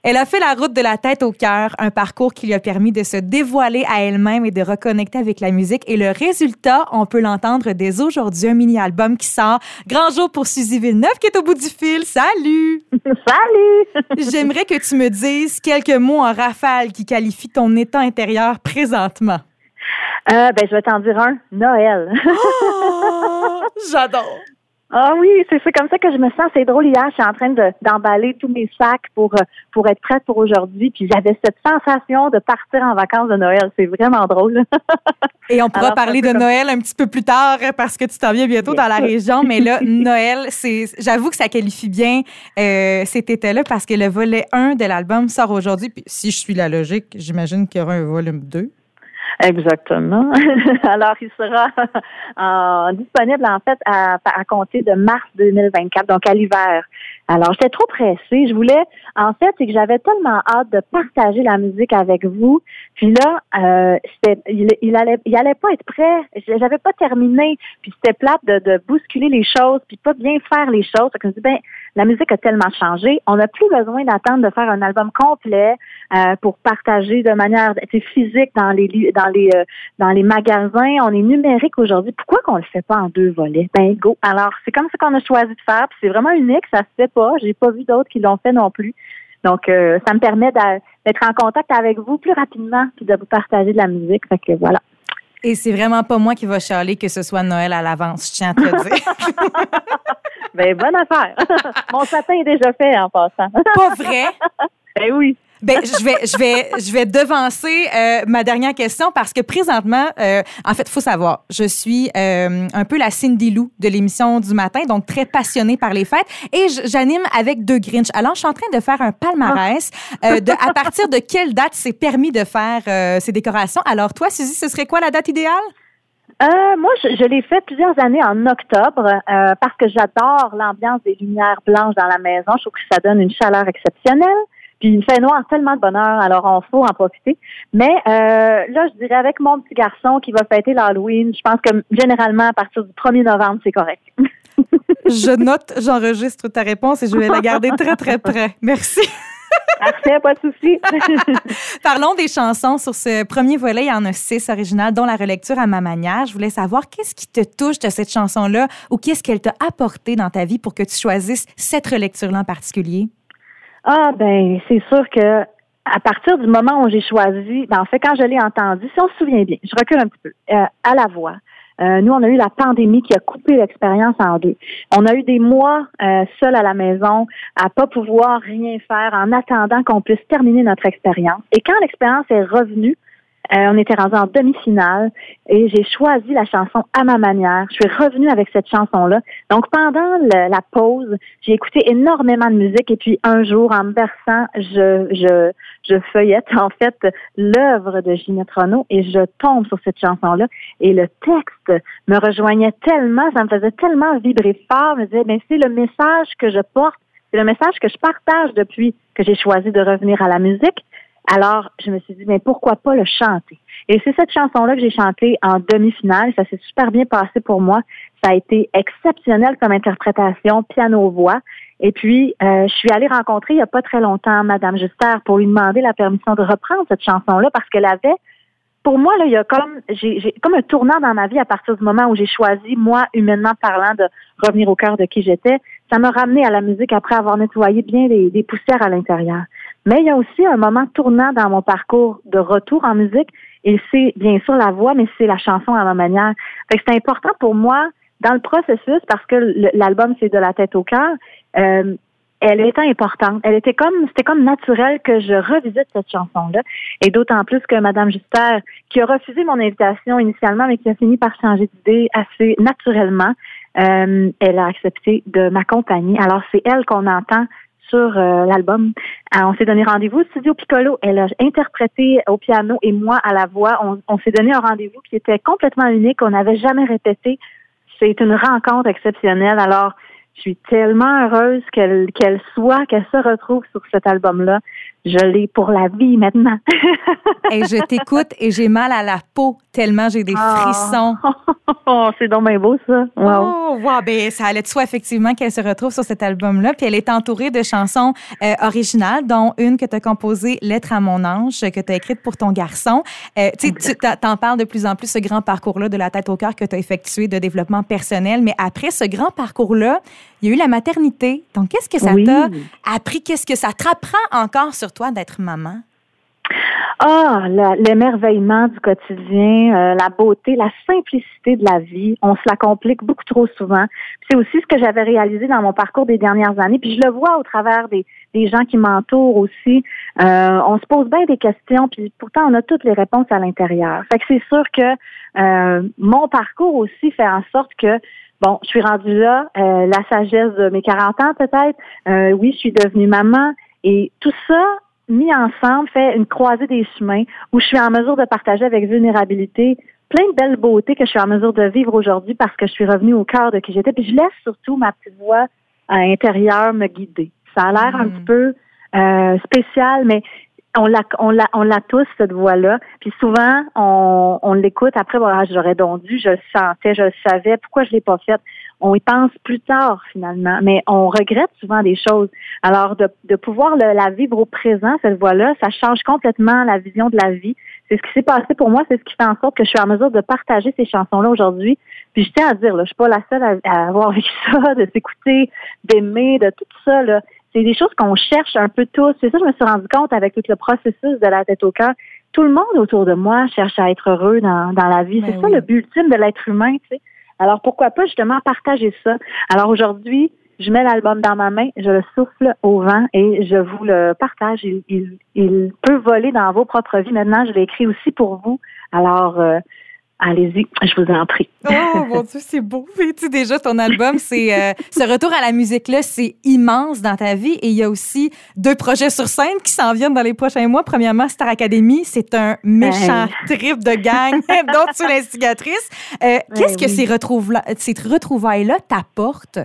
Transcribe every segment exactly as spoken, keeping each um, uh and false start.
Elle a fait la route de la tête au cœur, un parcours qui lui a permis de se dévoiler à elle-même et de reconnecter avec la musique. Et le résultat, on peut l'entendre dès aujourd'hui, un mini-album qui sort. Grand jour pour Suzy Villeneuve qui est au bout du fil. Salut! Salut! J'aimerais que tu me dises quelques mots en rafale qui qualifient ton état intérieur présentement. Euh, ben, je vais t'en dire un. Noël. Oh, j'adore! Ah oui, c'est, c'est comme ça que je me sens. C'est drôle, hier, je suis en train de, d'emballer tous mes sacs pour, pour être prête pour aujourd'hui. Puis j'avais cette sensation de partir en vacances de Noël. C'est vraiment drôle. Et on pourra Alors, parler de comme... Noël un petit peu plus tard parce que tu t'en viens bientôt bien dans la région. Mais là, Noël, c'est, j'avoue que ça qualifie bien euh, cet été-là parce que le volet un de l'album sort aujourd'hui. Puis si je suis la logique, j'imagine qu'il y aura un volume deux. Exactement. Alors, il sera euh, disponible, en fait, à, à compter de mars deux mille vingt-quatre, donc à l'hiver. Alors, j'étais trop pressée. Je voulais, en fait, c'est que j'avais tellement hâte de partager la musique avec vous. Puis là, euh, c'était, il, il allait, il allait pas être prêt. J'avais pas terminé. Puis c'était plate de, de bousculer les choses, puis pas bien faire les choses. Fait que je me dis, ben, la musique a tellement changé. On n'a plus besoin d'attendre de faire un album complet euh, pour partager de manière physique dans les dans les euh, dans les magasins. On est numérique aujourd'hui. Pourquoi qu'on le fait pas en deux volets? Ben go. Alors c'est comme ça qu'on a choisi de faire. Puis c'est vraiment unique. Ça se fait pas. J'ai pas vu d'autres qui l'ont fait non plus. Donc euh, ça me permet d'être en contact avec vous plus rapidement puis de vous partager de la musique. Fait que voilà. Et c'est vraiment pas moi qui va chialer que ce soit Noël à l'avance, je tiens à te le dire. Ben, bonne affaire. Mon sapin est déjà fait en passant. Pas vrai? Ben oui. Ben, je vais, je vais, je vais devancer euh, ma dernière question parce que présentement, euh, en fait, il faut savoir, je suis euh, un peu la Cindy Lou de l'émission du matin, donc très passionnée par les fêtes, et j'anime avec deux Grinch. Alors, je suis en train de faire un palmarès euh, de à partir de quelle date c'est permis de faire euh, ces décorations. Alors, toi, Suzy, ce serait quoi la date idéale? Euh, moi, je, je l'ai fait plusieurs années en octobre euh, parce que j'adore l'ambiance des lumières blanches dans la maison. Je trouve que ça donne une chaleur exceptionnelle. Puis il fait noir tellement de bonheur, alors on faut en profiter. Mais euh, là, je dirais avec mon petit garçon qui va fêter l'Halloween, je pense que généralement à partir du premier novembre, c'est correct. Je note, j'enregistre ta réponse et je vais la garder très, très près. Merci. Parfait, pas de souci. Parlons des chansons. Sur ce premier volet, il y en a six originales, dont la relecture à ma manière. Je voulais savoir qu'est-ce qui te touche de cette chanson-là ou qu'est-ce qu'elle t'a apporté dans ta vie pour que tu choisisses cette relecture-là en particulier? Ah, ben, c'est sûr que à partir du moment où j'ai choisi, ben, en fait, quand je l'ai entendu, si on se souvient bien, je recule un petit peu, euh, à la voix. Euh, nous, on a eu la pandémie qui a coupé l'expérience en deux. On a eu des mois euh, seuls à la maison, à pas pouvoir rien faire en attendant qu'on puisse terminer notre expérience. Et quand l'expérience est revenue, euh, on était rendu en demi-finale et j'ai choisi la chanson à ma manière. Je suis revenue avec cette chanson-là. Donc, pendant le, la pause, j'ai écouté énormément de musique et puis un jour, en me berçant, je, je, je feuillette en fait l'œuvre de Ginette Renault et je tombe sur cette chanson-là. Et le texte me rejoignait tellement, ça me faisait tellement vibrer fort. Je me disais, ben c'est le message que je porte, c'est le message que je partage depuis que j'ai choisi de revenir à la musique. Alors, je me suis dit, mais pourquoi pas le chanter? Et c'est cette chanson-là que j'ai chantée en demi-finale. Ça s'est super bien passé pour moi. Ça a été exceptionnel comme interprétation, piano-voix. Et puis, euh, je suis allée rencontrer il n'y a pas très longtemps Madame Juster pour lui demander la permission de reprendre cette chanson-là parce qu'elle avait, pour moi, là, il y a comme, j'ai, j'ai comme un tournant dans ma vie à partir du moment où j'ai choisi, moi, humainement parlant, de revenir au cœur de qui j'étais. Ça m'a ramené à la musique après avoir nettoyé bien les, les poussières à l'intérieur. Mais il y a aussi un moment tournant dans mon parcours de retour en musique et c'est bien sûr la voix, mais c'est la chanson à ma manière. Fait que c'est important pour moi dans le processus parce que l'album c'est de la tête au cœur. Euh, elle était importante. Elle était comme, c'était comme naturel que je revisite cette chanson-là. Et d'autant plus que Madame Juster, qui a refusé mon invitation initialement, mais qui a fini par changer d'idée assez naturellement, euh, elle a accepté de m'accompagner. Alors c'est elle qu'on entend sur euh, l'album. Alors, on s'est donné rendez-vous au studio Piccolo. Elle a interprété au piano et moi à la voix. On, on s'est donné un rendez-vous qui était complètement unique. On n'avait jamais répété. C'est une rencontre exceptionnelle. Alors, Je suis tellement heureuse qu'elle qu'elle soit, qu'elle se retrouve sur cet album-là. Je l'ai pour la vie maintenant. Et je t'écoute et j'ai mal à la peau tellement j'ai des frissons. Oh, c'est donc bien beau, ça. Wow. Oh, wow. Ben, ça allait de soi, effectivement, qu'elle se retrouve sur cet album-là. Puis elle est entourée de chansons euh, originales, dont une que tu as composée, Lettre à mon ange, que tu as écrite pour ton garçon. Euh, tu sais, tu t'en parles de plus en plus, ce grand parcours-là de la tête au cœur que tu as effectué de développement personnel. Mais après ce grand parcours-là, il y a eu la maternité. Donc, qu'est-ce que ça oui. t'a appris? Qu'est-ce que ça te rapprend encore sur toi d'être maman? Ah, la, l'émerveillement du quotidien, euh, la beauté, la simplicité de la vie. On se la complique beaucoup trop souvent. Puis c'est aussi ce que j'avais réalisé dans mon parcours des dernières années. Puis je le vois au travers des, des gens qui m'entourent aussi. Euh, on se pose bien des questions, puis pourtant on a toutes les réponses à l'intérieur. Fait que c'est sûr que euh, mon parcours aussi fait en sorte que bon, je suis rendue là, euh, la sagesse de mes quarante ans peut-être. Euh, oui, je suis devenue maman. Et tout ça, mis ensemble, fait une croisée des chemins où je suis en mesure de partager avec vulnérabilité plein de belles beautés que je suis en mesure de vivre aujourd'hui parce que je suis revenue au cœur de qui j'étais. Puis je laisse surtout ma petite voix à l'intérieur me guider. Ça a l'air mmh. un petit peu euh, spécial, mais on l'a, on l'a, on l'a tous, cette voix-là. Puis souvent, on, on l'écoute après, bon, j'aurais donc dû, je le sentais, je le savais, pourquoi je l'ai pas faite? On y pense plus tard, finalement, mais on regrette souvent des choses. Alors, de, de pouvoir le, la vivre au présent, cette voix-là, ça change complètement la vision de la vie. C'est ce qui s'est passé pour moi, c'est ce qui fait en sorte que je suis en mesure de partager ces chansons-là aujourd'hui. Puis je tiens à dire, là, je suis pas la seule à, à avoir vécu ça, de s'écouter, d'aimer, de tout ça, là. C'est des choses qu'on cherche un peu tous. C'est ça que je me suis rendu compte avec tout le processus de la tête au cœur. Tout le monde autour de moi cherche à être heureux dans, dans la vie. Ben c'est oui. ça le but ultime de l'être humain, tu sais. Alors, pourquoi pas justement partager ça? Alors, aujourd'hui, je mets l'album dans ma main, je le souffle au vent et je vous le partage. Il, il, il peut voler dans vos propres vies. Maintenant, je l'ai écrit aussi pour vous. Alors, euh, allez-y, je vous en prie. Oh, mon Dieu, c'est beau. Tu sais, déjà, ton album, c'est euh, ce retour à la musique-là, c'est immense dans ta vie. Et il y a aussi deux projets sur scène qui s'en viennent dans les prochains mois. Premièrement, Star Academy, c'est un méchant hey. trip de gang dont tu es l'instigatrice. Euh, qu'est-ce hey, que oui. ces, retrouva- ces retrouvailles-là t'apportent?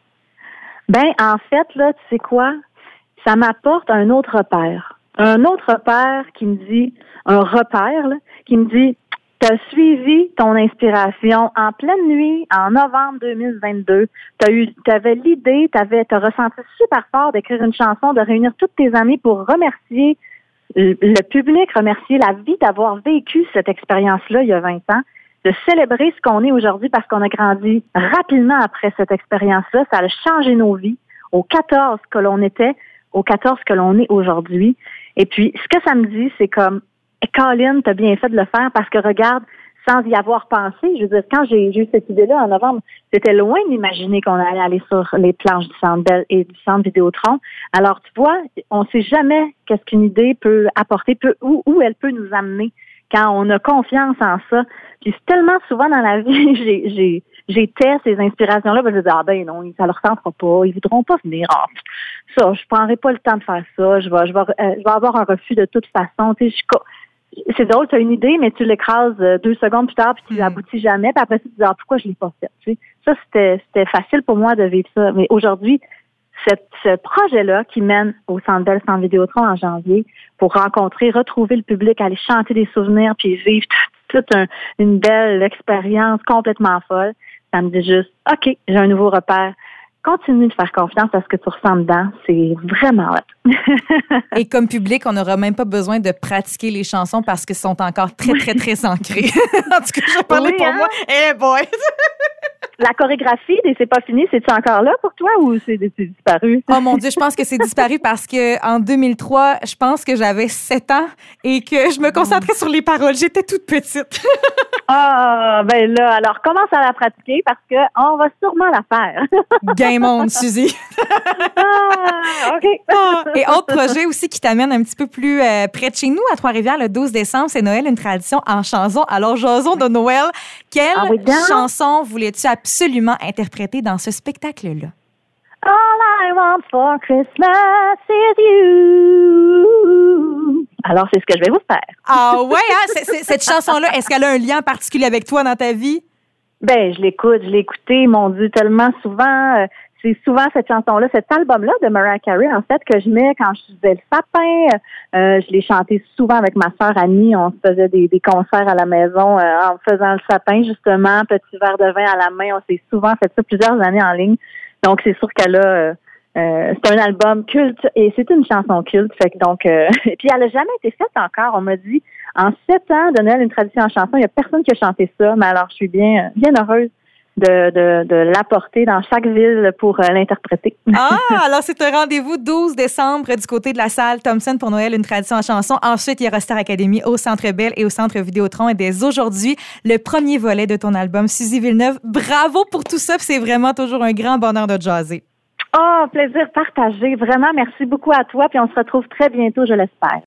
Ben, en fait, là, tu sais quoi? Ça m'apporte un autre repère. Un autre repère qui me dit, un repère, là, qui me dit, tu as suivi ton inspiration en pleine nuit, en novembre deux mille vingt-deux. Tu as eu, tu avais l'idée, tu avais, tu as ressenti super fort d'écrire une chanson, de réunir toutes tes amies pour remercier le public, remercier la vie d'avoir vécu cette expérience-là il y a vingt ans, de célébrer ce qu'on est aujourd'hui parce qu'on a grandi rapidement après cette expérience-là. Ça a changé nos vies au quatorze que l'on était, au quatorze que l'on est aujourd'hui. Et puis, ce que ça me dit, c'est comme, Colin, t'as bien fait de le faire parce que regarde, sans y avoir pensé, je veux dire, quand j'ai, j'ai eu cette idée-là en novembre, c'était loin d'imaginer qu'on allait aller sur les planches du Centre Bell et du Centre Vidéotron. Alors, tu vois, on sait jamais qu'est-ce qu'une idée peut apporter, peut, où, où elle peut nous amener quand on a confiance en ça. Puis c'est tellement souvent dans la vie, j'ai, j'ai, j'étais ces inspirations-là, ben je disais, ah ben non, ça leur tentera pas, ils voudront pas venir. Ah, ça, je prendrai pas le temps de faire ça, je vais, je vais, euh, je vais avoir un refus de toute façon. Tu sais, je, c'est drôle, tu as une idée, mais tu l'écrases deux secondes plus tard, puis tu mmh. aboutis jamais, puis après tu te dis, ah, pourquoi je l'ai pas fait? Tu sais, ça, c'était, c'était facile pour moi de vivre ça. Mais aujourd'hui, cette, ce projet-là qui mène au Centre Bell Centre Vidéotron en janvier pour rencontrer, retrouver le public, aller chanter des souvenirs, puis vivre toute un, une belle expérience complètement folle, ça me dit juste, OK, j'ai un nouveau repère. Continue de faire confiance à ce que tu ressens dedans. C'est vraiment hot. Et comme public, on n'aura même pas besoin de pratiquer les chansons parce qu'elles sont encore très, très, très ancrées. En tout cas, je vais parler oui, pour hein? moi. Eh hey boy! La chorégraphie des C'est pas fini, c'est-tu encore là pour toi ou c'est, c'est disparu? Oh mon Dieu, je pense que c'est disparu parce que en deux mille trois, je pense que j'avais sept ans et que je me concentrais sur les paroles. J'étais toute petite. Ah, ben là, alors commence à la pratiquer parce que on va sûrement la faire. Game on, Suzy. Ah, OK. Ah, et autre projet aussi qui t'amène un petit peu plus euh, près de chez nous, à Trois-Rivières, le douze décembre, c'est Noël, une tradition en chanson. Alors, jason de Noël, quelle ah, oui, chanson voulais-tu absolument interpréter dans ce spectacle-là? All I want for Christmas is you. Alors, c'est ce que je vais vous faire. Ah ouais, hein? c'est, c'est, cette chanson-là, est-ce qu'elle a un lien particulier avec toi dans ta vie? Ben, je l'écoute, je l'ai écoutée, mon Dieu, tellement souvent. Euh, c'est souvent cette chanson-là, cet album-là de Mariah Carey, en fait, que je mets quand je faisais le sapin. Euh, je l'ai chanté souvent avec ma sœur Annie. On se faisait des, des concerts à la maison euh, en faisant le sapin, justement, petit verre de vin à la main. On s'est souvent fait ça plusieurs années en ligne. Donc, c'est sûr qu'elle a... Euh, Euh, c'est un album culte et c'est une chanson culte. Fait que donc, euh, et puis elle n'a jamais été faite encore. On m'a dit en sept ans de Noël une tradition en chanson, il n'y a personne qui a chanté ça. Mais alors, je suis bien, bien heureuse de, de, de l'apporter dans chaque ville pour euh, l'interpréter. Ah, alors c'est un rendez-vous douze décembre du côté de la salle Thompson pour Noël, une tradition en chanson. Ensuite, il y aura Star Academy au Centre Bell et au Centre Vidéotron. Et dès aujourd'hui, le premier volet de ton album, Suzy Villeneuve. Bravo pour tout ça. C'est vraiment toujours un grand bonheur de jaser. Oh, plaisir partagé. Vraiment, merci beaucoup à toi. Puis on se retrouve très bientôt, je l'espère.